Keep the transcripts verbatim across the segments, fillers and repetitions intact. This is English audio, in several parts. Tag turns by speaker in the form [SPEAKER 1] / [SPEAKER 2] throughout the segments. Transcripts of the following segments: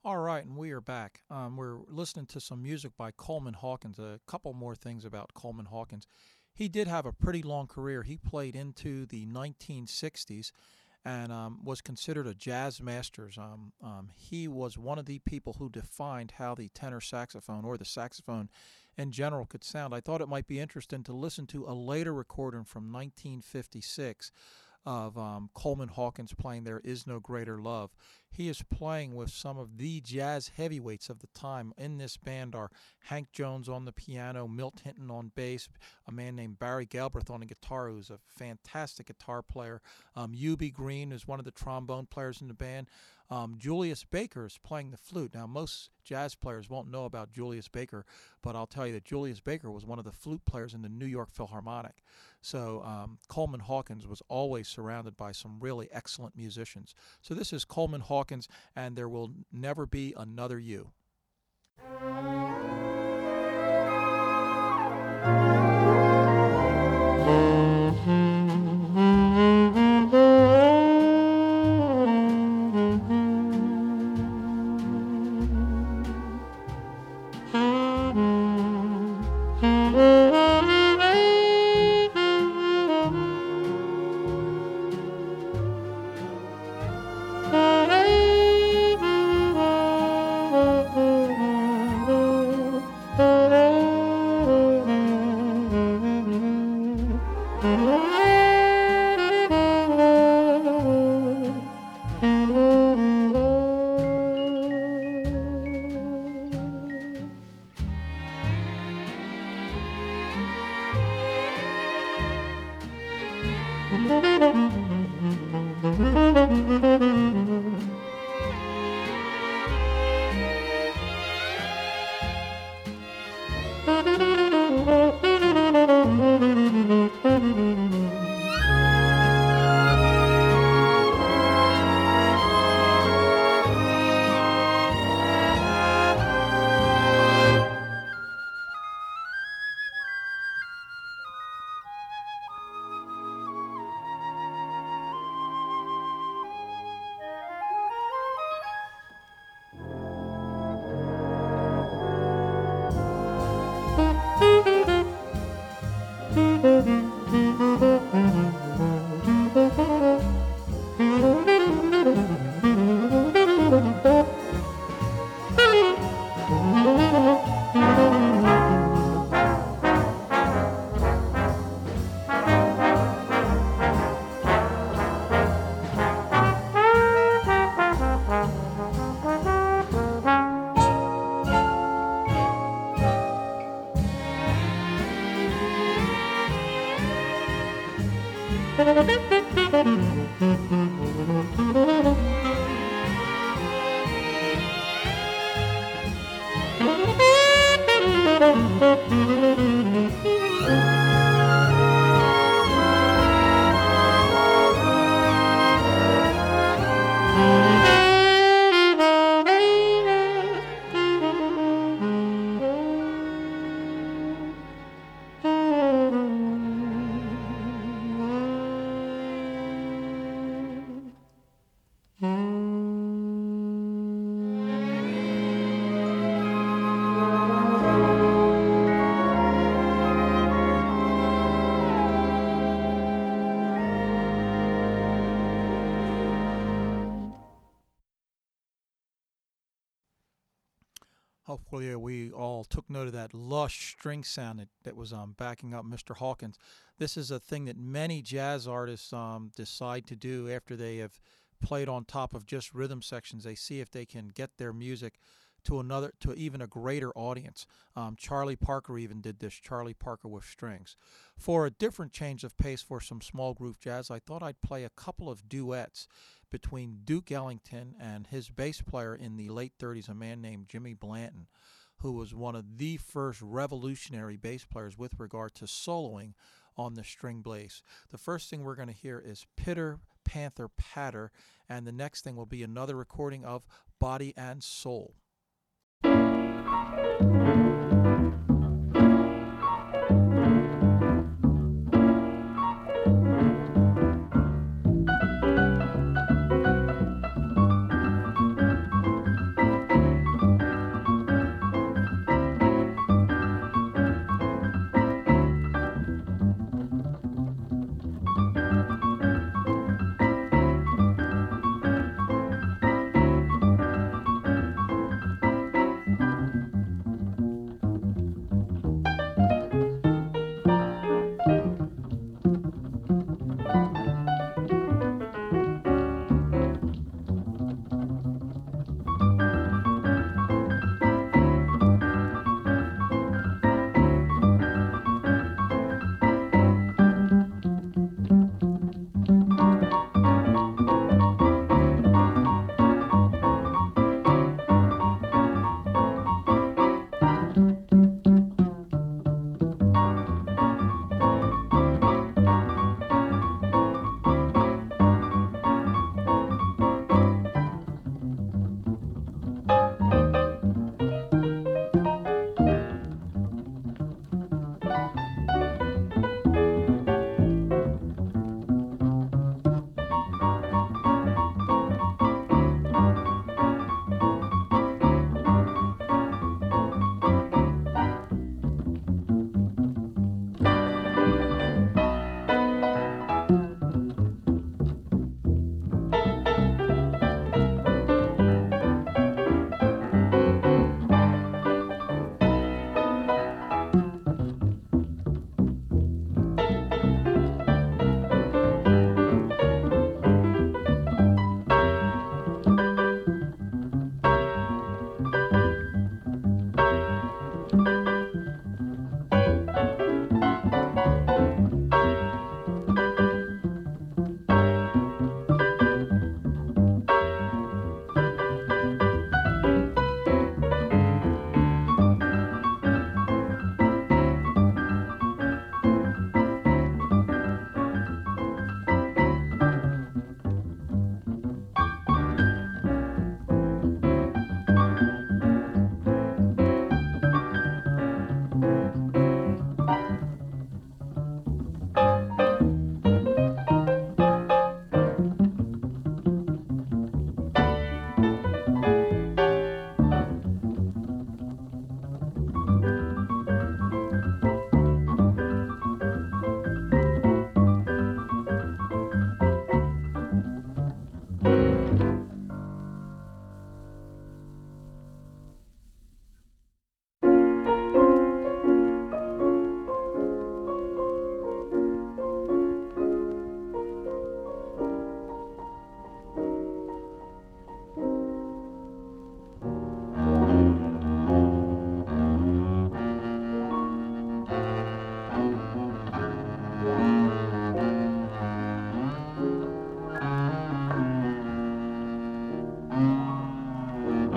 [SPEAKER 1] All right, and we are back. Um, we're listening to some music by Coleman Hawkins. A couple more things about Coleman Hawkins. He did have a pretty long career. He played into the nineteen sixties and um, was considered a jazz master. Um, um, he was one of the people who defined how the tenor saxophone or the saxophone in general could sound. I thought it might be interesting to listen to a later recording from nineteen fifty-six of um, Coleman Hawkins playing There Is No Greater Love. He is playing with some of the jazz heavyweights of the time. In this band are Hank Jones on the piano, Milt Hinton on bass, a man named Barry Galbraith on the guitar, who's a fantastic guitar player. Um, Eubie Green is one of the trombone players in the band. Um, Julius Baker is playing the flute. Now, most jazz players won't know about Julius Baker, but I'll tell you that Julius Baker was one of the flute players in the New York Philharmonic. So um, Coleman Hawkins was always surrounded by some really excellent musicians. So this is Coleman Hawkins, and There Will Never Be Another You. Hopefully, we all took note of that lush string sound that, that was um, backing up Mister Hawkins. This is a thing that many jazz artists um, decide to do after they have played on top of just rhythm sections. They see if they can get their music to another, to even a greater audience. Um, Charlie Parker even did this. Charlie Parker with strings. For a different change of pace for some small group jazz, I thought I'd play a couple of duets between Duke Ellington and his bass player in the late thirties, a man named Jimmy Blanton, who was one of the first revolutionary bass players with regard to soloing on the string bass. The first thing we're going to hear is Pitter Panther Patter, and the next thing will be another recording of Body and Soul.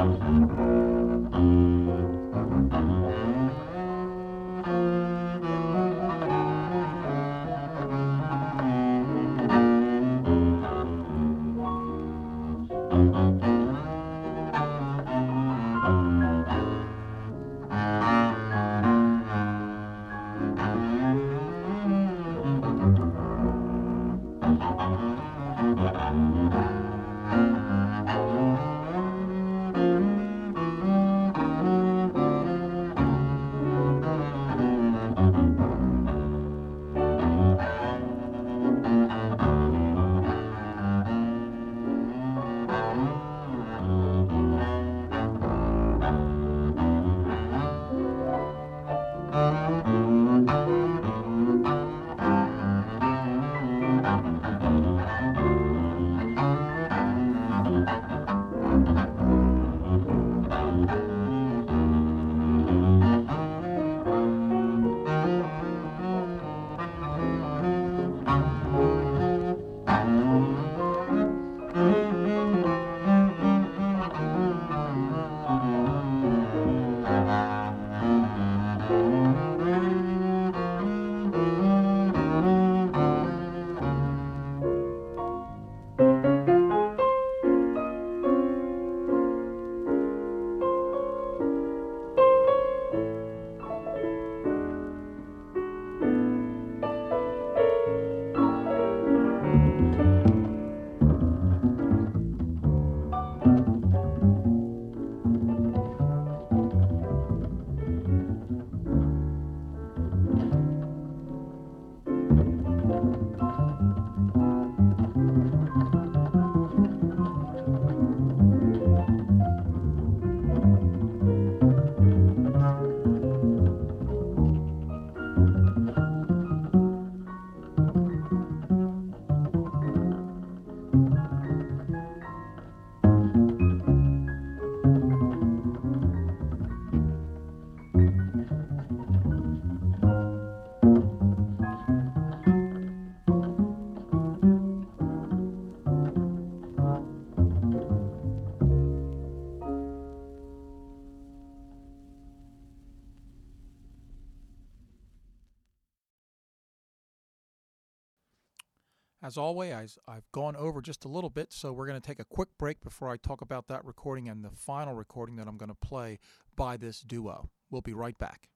[SPEAKER 1] As always, I- I've gone over just a little bit, so we're going to take a quick break before I talk about that recording and the final recording that I'm going to play by this duo. We'll be right back.